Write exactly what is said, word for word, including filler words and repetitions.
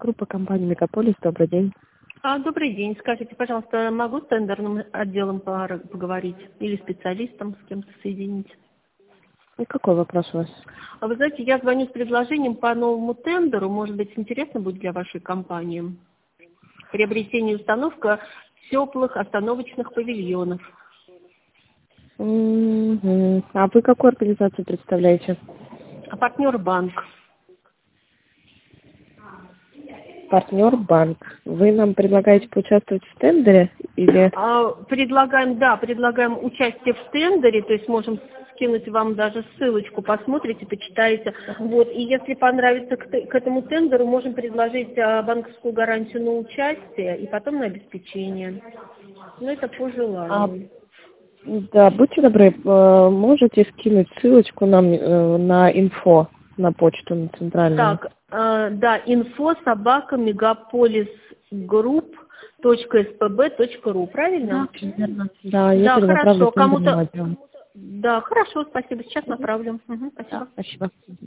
группа компании «Мегаполис». Добрый день. А, добрый день. Скажите, пожалуйста, могу с тендерным отделом пора- поговорить или специалистом с кем-то соединить? И какой вопрос у вас? А вы знаете, я звоню с предложением по новому тендеру. Может быть, интересно будет для вашей компании. Приобретение и установка теплых остановочных павильонов. Мгм. А вы какую организацию представляете? А партнер банк. Партнер банк. Вы нам предлагаете поучаствовать в тендере или... А, предлагаем, да, предлагаем участие в тендере, то есть можем скинуть вам даже ссылочку, посмотрите, почитаете. Вот, и если понравится к, т- к этому тендеру, можем предложить а, банковскую гарантию на участие и потом на обеспечение. Ну, это по А, желанию. да, будьте добры, э, можете скинуть ссылочку нам э, на инфо, на почту, на центральную? Так, э, да, инфо собака мегаполис групп точка спб точка ру, правильно? Да, верно. Да, я Да, перенаправлю хорошо. тендерному Кому-то. отделу. Да, хорошо, спасибо. Сейчас Мгм. направлю. Мгм, Да, спасибо. спасибо.